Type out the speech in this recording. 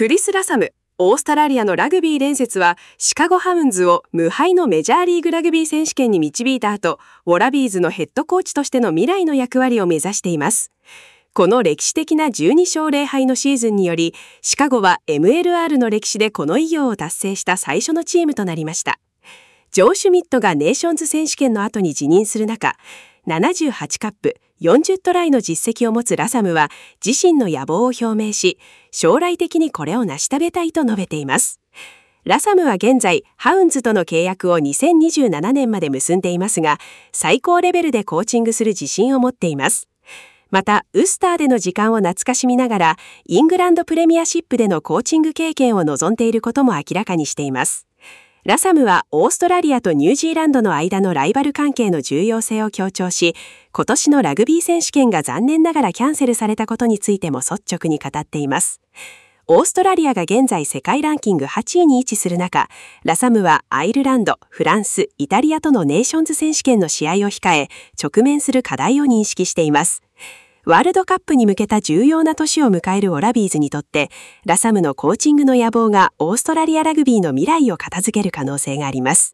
クリス・ラサム、オーストラリアのラグビー伝説はシカゴハウンズを無敗のメジャーリーグラグビー選手権に導いた後、ウォラビーズのヘッドコーチとしての未来の役割を目指しています。この歴史的な12勝0敗のシーズンにより、シカゴは MLR の歴史でこの偉業を達成した最初のチームとなりました。ジョー・シュミットがネーションズ選手権の後に辞任する中、78カップ、40トライの実績を持つラサムは自身の野望を表明し、将来的にこれを成し遂げたいと述べています。ラサムは現在、ハウンズとの契約を2027年まで結んでいますが、最高レベルでコーチングする自信を持っています。また、ウスターでの時間を懐かしみながら、イングランドプレミアシップでのコーチング経験を望んでいることも明らかにしています。ラサムはオーストラリアとニュージーランドの間のライバル関係の重要性を強調し、今年のラグビー選手権が残念ながらキャンセルされたことについても率直に語っています。オーストラリアが現在世界ランキング8位に位置する中、ラサムはアイルランド、フランス、イタリアとのネーションズ選手権の試合を控え、直面する課題を認識しています。ワールドカップに向けた重要な年を迎えるウォラビーズにとって、ラサムのコーチングの野望がオーストラリアラグビーの未来を片付ける可能性があります。